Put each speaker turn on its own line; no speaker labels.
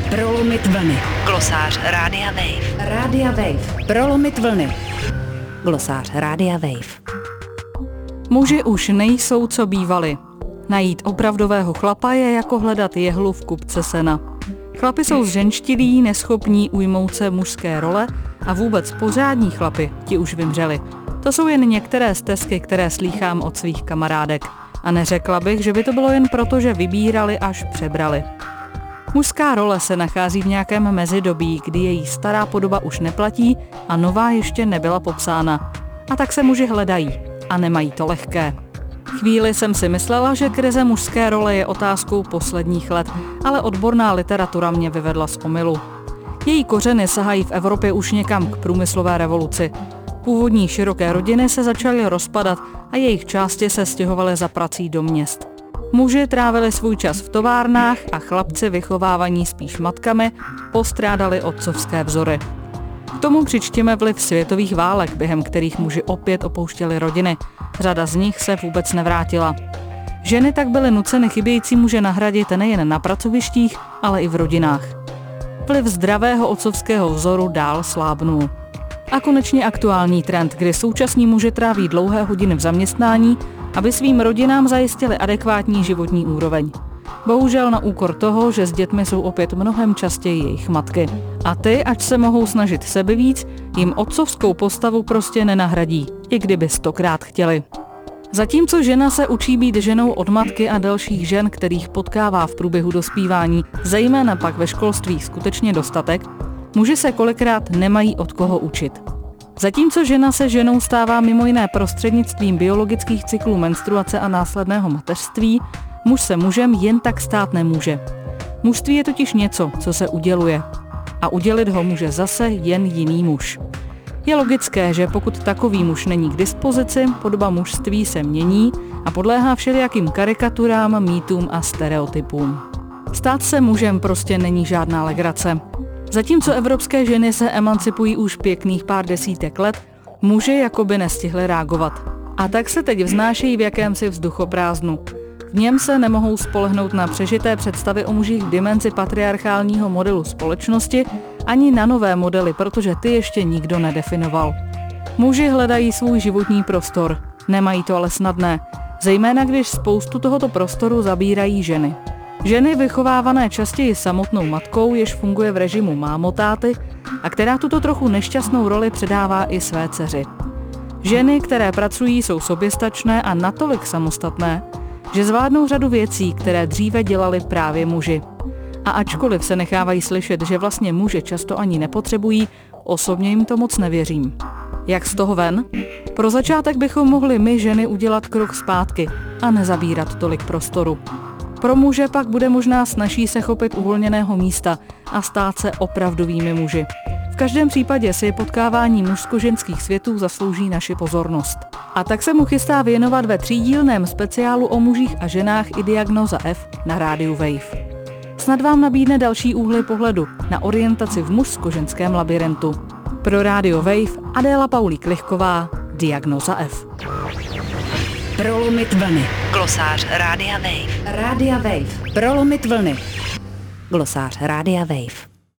Prolomit vlny.
Glosář Rádia Wave.
Rádia Wave. Prolomit vlny. Glosář Rádia Wave.
Muži už nejsou, co bývali. Najít opravdového chlapa je jako hledat jehlu v kupce sena. Chlapi jsou zženštilí, neschopní ujmout se mužské role a vůbec pořádní chlapi, ti už vymřeli. To jsou jen některé stesky, které slýchám od svých kamarádek. A neřekla bych, že by to bylo jen proto, že vybírali až přebrali. Mužská role se nachází v nějakém mezidobí, kdy její stará podoba už neplatí a nová ještě nebyla popsána. A tak se muži hledají a nemají to lehké. Chvíli jsem si myslela, že krize mužské role je otázkou posledních let, ale odborná literatura mě vyvedla z omylu. Její kořeny sahají v Evropě už někam k průmyslové revoluci. Původní široké rodiny se začaly rozpadat a jejich části se stěhovaly za prací do měst. Muži trávili svůj čas v továrnách a chlapci vychovávaní spíš matkami postrádali otcovské vzory. K tomu přičtěme vliv světových válek, během kterých muži opět opouštěli rodiny. Řada z nich se vůbec nevrátila. Ženy tak byly nuceny chybějící muže nahradit nejen na pracovištích, ale i v rodinách. Vliv zdravého otcovského vzoru dál slábnul. A konečně aktuální trend, kdy současní muži tráví dlouhé hodiny v zaměstnání, aby svým rodinám zajistili adekvátní životní úroveň. Bohužel na úkor toho, že s dětmi jsou opět mnohem častěji jejich matky. A ty, ač se mohou snažit sebevíc, jim otcovskou postavu prostě nenahradí, i kdyby 100krát chtěli. Zatímco žena se učí být ženou od matky a dalších žen, kterých potkává v průběhu dospívání, zejména pak ve školství skutečně dostatek, muži se kolikrát nemají od koho učit. Zatímco žena se ženou stává mimo jiné prostřednictvím biologických cyklů menstruace a následného mateřství, muž se mužem jen tak stát nemůže. Mužství je totiž něco, co se uděluje. A udělit ho může zase jen jiný muž. Je logické, že pokud takový muž není k dispozici, podoba mužství se mění a podléhá všelijakým karikaturám, mýtům a stereotypům. Stát se mužem prostě není žádná legrace. Zatímco evropské ženy se emancipují už pěkných pár desítek let, muži jakoby nestihli reagovat. A tak se teď vznášejí v jakémsi vzduchoprázdnu. V něm se nemohou spolehnout na přežité představy o mužích v dimenzi patriarchálního modelu společnosti ani na nové modely, protože ty ještě nikdo nedefinoval. Muži hledají svůj životní prostor, nemají to ale snadné, zejména když spoustu tohoto prostoru zabírají ženy. Ženy vychovávané častěji samotnou matkou, jež funguje v režimu mámotáty a která tuto trochu nešťastnou roli předává i své dceři. Ženy, které pracují, jsou soběstačné a natolik samostatné, že zvládnou řadu věcí, které dříve dělali právě muži. A ačkoliv se nechávají slyšet, že vlastně muže často ani nepotřebují, osobně jim to moc nevěřím. Jak z toho ven? Pro začátek bychom mohli my ženy udělat krok zpátky a nezabírat tolik prostoru. Pro muže pak bude možná snazší se chopit uvolněného místa a stát se opravdovými muži. V každém případě si potkávání mužsko-ženských světů zaslouží naši pozornost. A tak se mu chystá věnovat ve třídílném speciálu o mužích a ženách i Diagnóza F na rádiu Wave. Snad vám nabídne další úhly pohledu na orientaci v mužsko-ženském labirintu. Pro rádio Wave Adéla Paulík-Lichková, Diagnóza F.
Prolomit vlny.
Glosář Rádia Wave.
Rádia Wave. Prolomit vlny. Glosář Rádia Wave.